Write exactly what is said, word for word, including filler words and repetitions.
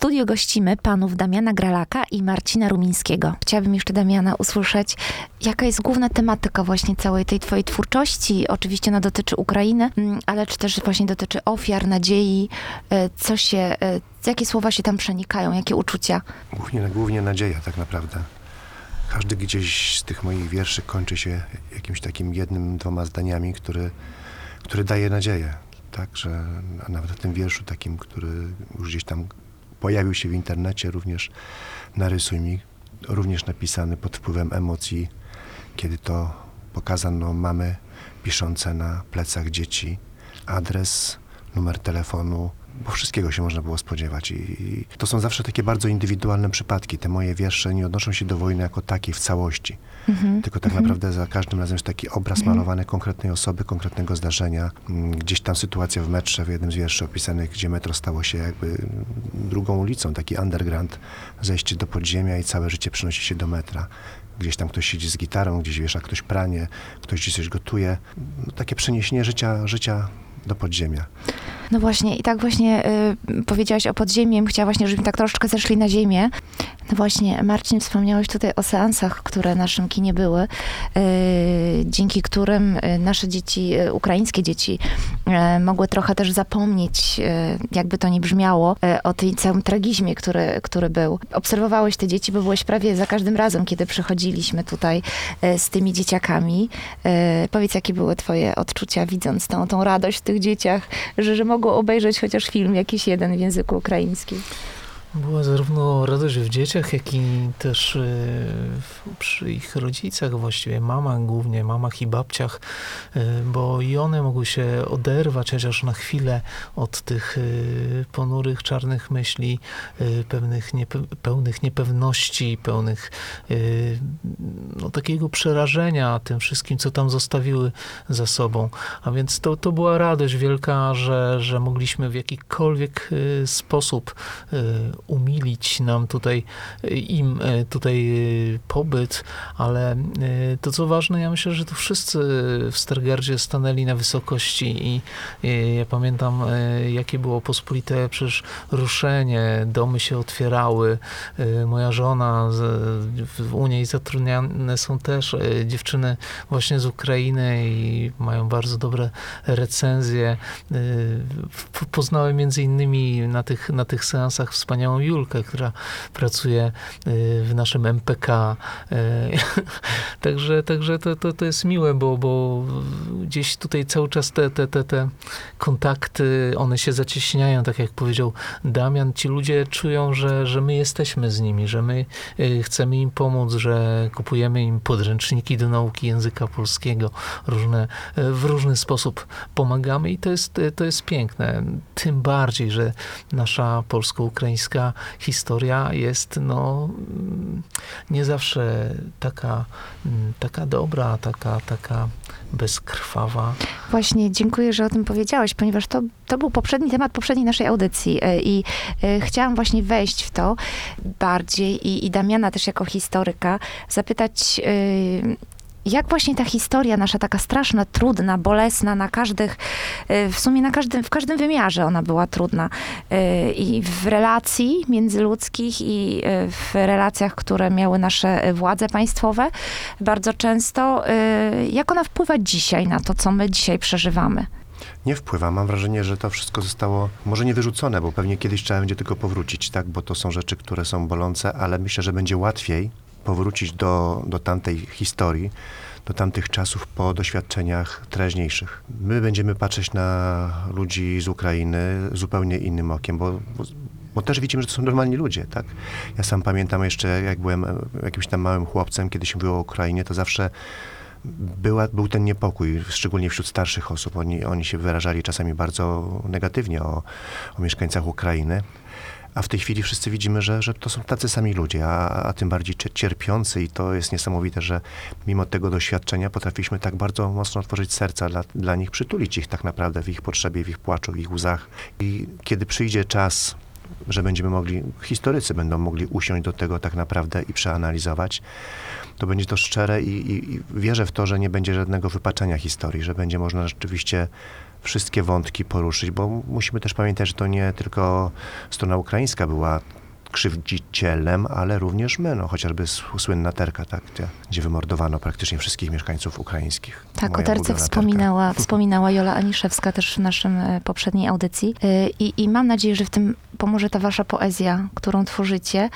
studiu gościmy panów Damiana Gralaka i Marcina Rumińskiego. Chciałabym jeszcze, Damiana, usłyszeć, jaka jest główna tematyka właśnie całej tej twojej twórczości. Oczywiście ona dotyczy Ukrainy, ale czy też właśnie dotyczy ofiar, nadziei, co się, jakie słowa się tam przenikają, jakie uczucia? Głównie, głównie nadzieja tak naprawdę. Każdy gdzieś z tych moich wierszy kończy się jakimś takim jednym, dwoma zdaniami, który, który daje nadzieję. Tak, że a nawet w tym wierszu takim, który już gdzieś tam pojawił się w internecie, również Narysuj mi, również napisany pod wpływem emocji, kiedy to pokazano mamy piszące na plecach dzieci adres, numer telefonu, bo wszystkiego się można było spodziewać. I, i to są zawsze takie bardzo indywidualne przypadki. Te moje wiersze nie odnoszą się do wojny jako takiej w całości, mm-hmm. tylko tak mm-hmm. naprawdę za każdym razem jest taki obraz mm-hmm. malowany konkretnej osoby, konkretnego zdarzenia. Gdzieś tam sytuacja w metrze, w jednym z wierszy opisanych, gdzie metro stało się jakby drugą ulicą, taki underground, zejście do podziemia i całe życie przenosi się do metra. Gdzieś tam ktoś siedzi z gitarą, gdzieś wiesza ktoś pranie, ktoś gdzieś coś gotuje. No, takie przeniesienie życia, życia do podziemia. No właśnie, i tak właśnie y, powiedziałaś o podziemiem, chciała właśnie, żebyśmy tak troszeczkę zeszli na ziemię. No właśnie, Marcin, wspomniałeś tutaj o seansach, które w naszym kinie były, y, dzięki którym nasze dzieci, y, ukraińskie dzieci, y, mogły trochę też zapomnieć, y, jakby to nie brzmiało, y, o tej całym tragizmie, który, który był. Obserwowałeś te dzieci, bo byłeś prawie za każdym razem, kiedy przychodziliśmy tutaj y, z tymi dzieciakami. Y, powiedz, jakie były twoje odczucia, widząc tą, tą radość w tych dzieciach, że, że mogą obejrzeć chociaż film jakiś jeden w języku ukraińskim. Była zarówno radość w dzieciach, jak i też przy ich rodzicach, właściwie mamach głównie, mamach i babciach, bo i one mogły się oderwać chociaż na chwilę od tych ponurych, czarnych myśli, pewnych niepe- pełnych niepewności, pełnych no, takiego przerażenia tym wszystkim, co tam zostawiły za sobą. A więc to, to była radość wielka, że, że mogliśmy w jakikolwiek sposób umilić nam tutaj, im tutaj pobyt, ale to co ważne, ja myślę, że tu wszyscy w Stargardzie stanęli na wysokości i ja pamiętam, jakie było pospolite przecież ruszenie, domy się otwierały, moja żona, u niej zatrudniane są też dziewczyny właśnie z Ukrainy i mają bardzo dobre recenzje. Poznałem między innymi na tych, na tych seansach wspaniałą Julkę, która pracuje w naszym M P K. Także, także to, to, to jest miłe, bo, bo gdzieś tutaj cały czas te, te, te, te kontakty, one się zacieśniają, tak jak powiedział Damian. Ci ludzie czują, że, że my jesteśmy z nimi, że my chcemy im pomóc, że kupujemy im podręczniki do nauki języka polskiego, różne, w różny sposób pomagamy i to jest, to jest piękne. Tym bardziej, że nasza polsko-ukraińska historia jest no nie zawsze taka, taka dobra, taka, taka bezkrwawa. Właśnie, dziękuję, że o tym powiedziałeś, ponieważ to, to był poprzedni temat poprzedniej naszej audycji i y, chciałam właśnie wejść w to bardziej i, i Damiana też jako historyka zapytać, y, jak właśnie ta historia nasza taka straszna, trudna, bolesna na każdych, w sumie na każdym, w każdym wymiarze ona była trudna. I w relacji międzyludzkich i w relacjach, które miały nasze władze państwowe bardzo często. Jak ona wpływa dzisiaj na to, co my dzisiaj przeżywamy? Nie wpływa. Mam wrażenie, że to wszystko zostało może nie wyrzucone, bo pewnie kiedyś trzeba będzie tylko powrócić, tak? Bo to są rzeczy, które są bolące, ale myślę, że będzie łatwiej powrócić do, do tamtej historii, do tamtych czasów po doświadczeniach teraźniejszych. My będziemy patrzeć na ludzi z Ukrainy zupełnie innym okiem, bo, bo, bo też widzimy, że to są normalni ludzie, tak? Ja sam pamiętam jeszcze, jak byłem jakimś tam małym chłopcem, kiedy się mówiło o Ukrainie, to zawsze była, był ten niepokój, szczególnie wśród starszych osób. Oni, oni się wyrażali czasami bardzo negatywnie o, o mieszkańcach Ukrainy. A w tej chwili wszyscy widzimy, że, że to są tacy sami ludzie, a, a tym bardziej cierpiący i to jest niesamowite, że mimo tego doświadczenia potrafiliśmy tak bardzo mocno otworzyć serca dla, dla nich, przytulić ich tak naprawdę w ich potrzebie, w ich płaczu, w ich łzach. I kiedy przyjdzie czas że będziemy mogli, historycy będą mogli usiąść do tego tak naprawdę i przeanalizować, to będzie to szczere i, i, i wierzę w to, że nie będzie żadnego wypaczenia historii, że będzie można rzeczywiście wszystkie wątki poruszyć, bo musimy też pamiętać, że to nie tylko strona ukraińska była krzywdzicielem, ale również my, no, chociażby s- słynna Terka, tak, gdzie, gdzie wymordowano praktycznie wszystkich mieszkańców ukraińskich. Tak, Moja o Terce ulubiona Terka. wspominała, wspominała Jola Aniszewska też w naszym e, poprzedniej audycji. E, I, I mam nadzieję, że w tym pomoże ta wasza poezja, którą tworzycie,